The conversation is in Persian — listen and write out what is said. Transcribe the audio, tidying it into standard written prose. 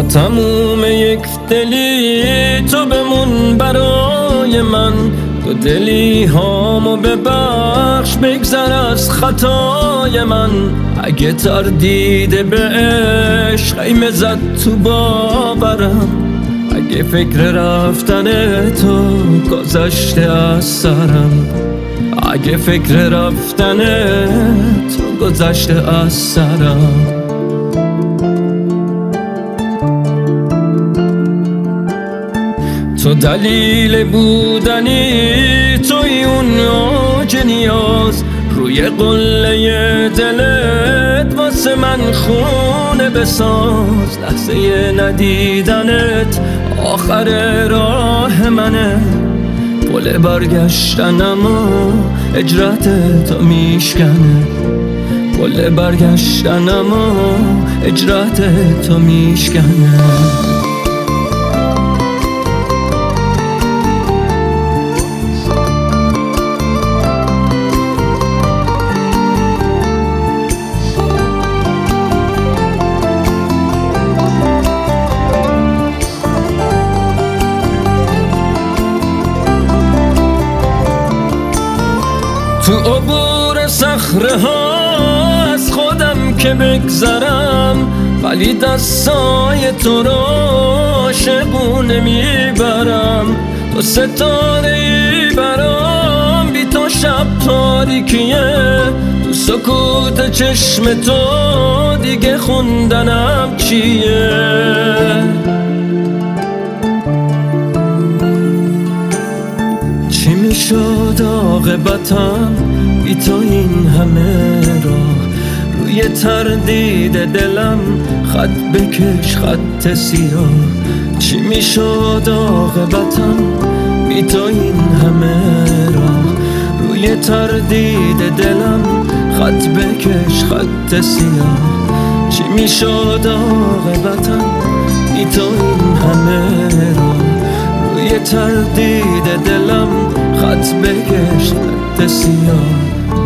با تموم یک دلی تو بمون برای من، تو دلی هامو ببخش بگذر از خطای من. اگه تردید به عشق خیمه زد تو باورم، اگه فکر رفتن تو گذشته از سرم، اگه فکر رفتن تو گذشته از سرم. تو دلیل بودنی، توی اون اوج نیاز، روی قله دلت واسه من خونه بساز. لحظه ندیدنت آخر راه منه، پل برگشتنم و اجرت تو میشکنه، پل برگشتنم و اجرت تو میشکنه. تو عبور صخره ها از خودم که بگذرم، ولی دستای تو رو عاشقونه میبرم. تو ستاره ای برام، بی تو شب تاریکیه، تو سکوت چشم تو دیگه خوندنم چیه. چی میشد عاقبتم بی تو این همه راه، روی تردید دلم خط بکش خط سیاه. چی میشد عاقبتم بی تو این همه راه، روی تردید دلم خط بکش خط سیاه. چی میشد عاقبتم بی تو این همه راه، روی تردید دلم خط بکش خط سیاه.